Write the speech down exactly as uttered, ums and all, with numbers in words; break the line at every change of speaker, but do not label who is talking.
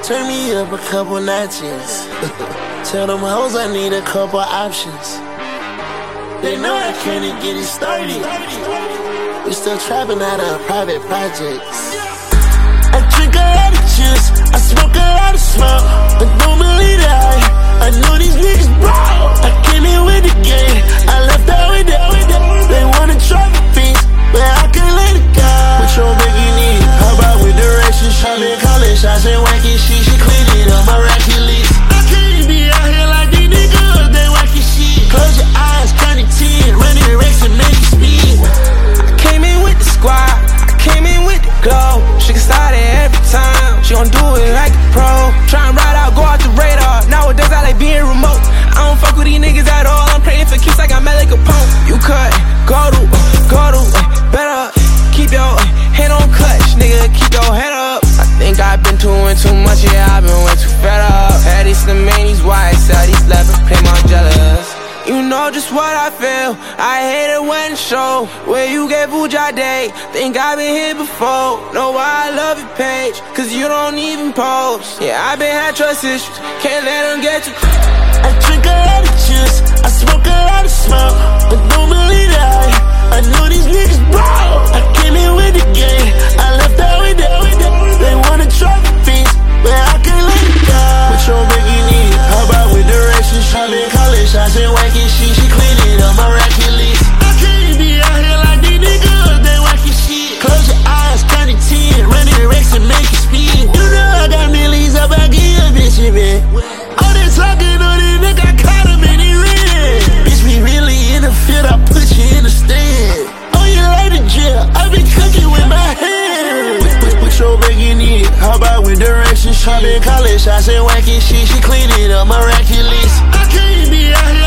Turn me up a couple notches. Tell them hoes I need a couple options. They know I can't get it started. We still trapping out of private projects. I drink a lot of juice, I smoke a lot of smoke. I don't believe that I, I know these niggas broke. I came in with the game, I left out with the. They wanna try the things, but I can't let it go. What your baby need? How about with direction? I've been calling shots and wacky shit. She cleaned it up miraculous. I can't be out here like these niggas, they wacky shit. Close your eyes, count to ten, run the racks and make it speed.
I came in with the squad, I came in with the glow. She can start it every time, she gon' do it like a pro. Try and ride out, go out the radar. Nowadays I like being remote. I don't fuck with these niggas at all. I'm praying for keeps like I'm Malik Capone. You cut, go to, go to, better keep your head on clutch, nigga, keep your head up. I think I've been doing too much, yeah, I've been way too fed up. Had these slim man, these white, sell these leather, play my jealous. You know just what I feel, I hate it when it show. Where you get Vuja Day, think I've been here before. Know why I love your page, cause you don't even post. Yeah, I've been had trust issues, can't let them get you.
I drink a lot of juice, I smoke a lot of smoke. I don't believe that I, I know these niggas broke. I came in with the game, I left out with the. They wanna try the things, but I can't let it go. What your baby need? How about with direction? I've been calling shots and wacky shit. She cleaned it up miraculous. I can't be out here like these niggas, they wacky shit. Close your eyes, count to ten, run the racks and make it speed. You know I got millions up, I give a bitch a bit. All this talking on this nigga, I caught him in the red. Bitch, we really in the field, I put you in the stand. Oh, you like the jail, I been cooking with my hand. What your baby need? How about with direction? I been calling shots and wacky shit. She cleaned it up miraculous. I can't be out here